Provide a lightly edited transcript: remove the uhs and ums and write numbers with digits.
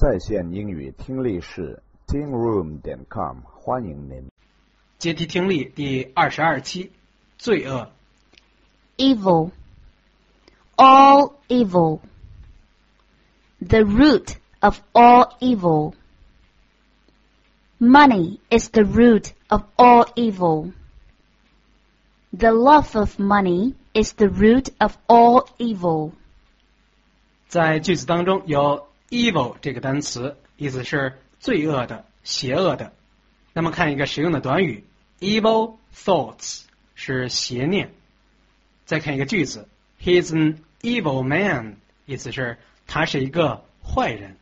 在线英语听力室 tingroom.com 欢迎您。 阶梯听力第22期，罪恶。 Evil. All evil. The root of all evil. Money is the root of all evil. The love of money is the root of all evil. 在句子当中有 evil 这个单词，意思是罪恶的、邪恶的。那么看一个实用的短语 evil thoughts 是邪念。再看一个句子 He is an evil man 意思是他是一个坏人。